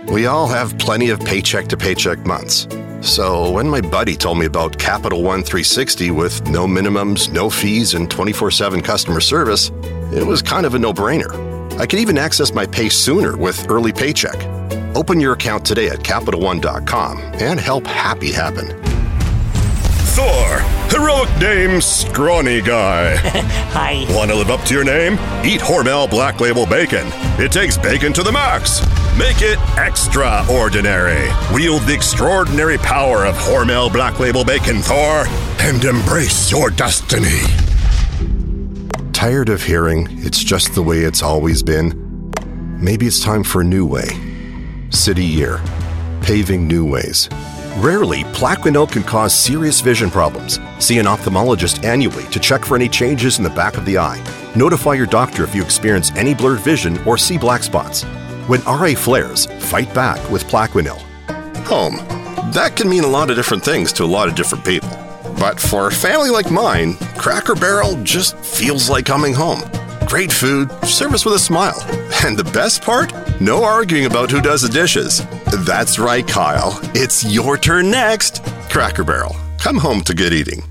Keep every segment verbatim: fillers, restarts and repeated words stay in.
We all have plenty of paycheck-to-paycheck months. So when my buddy told me about Capital One three sixty with no minimums, no fees, and twenty-four seven customer service, it was kind of a no-brainer. I could even access my pay sooner with Early Paycheck. Open your account today at Capital One dot com and help happy happen. Thor, heroic name, scrawny guy. Hi. Want to live up to your name? Eat Hormel Black Label Bacon. It takes bacon to the max. Make it extraordinary. Wield the extraordinary power of Hormel Black Label Bacon, Thor, and embrace your destiny. Tired of hearing it's just the way it's always been? Maybe it's time for a new way. City Year. Paving new ways. Rarely, Plaquenil can cause serious vision problems. See an ophthalmologist annually to check for any changes in the back of the eye. Notify your doctor if you experience any blurred vision or see black spots. When R A flares, fight back with Plaquenil. Home. That can mean a lot of different things to a lot of different people. But for a family like mine, Cracker Barrel just feels like coming home. Great food, service with a smile. And the best part? No arguing about who does the dishes. That's right, Kyle. It's your turn next. Cracker Barrel. Come home to good eating.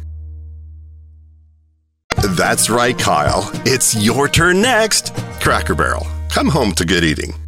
That's right, Kyle. It's your turn next. Cracker Barrel. Come home to good eating.